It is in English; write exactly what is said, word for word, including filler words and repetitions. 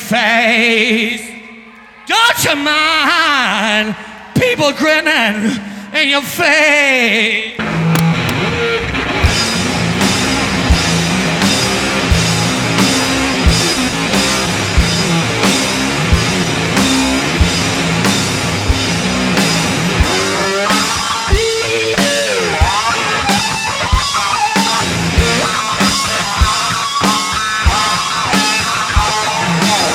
face. Don't you mind people grinning in your face?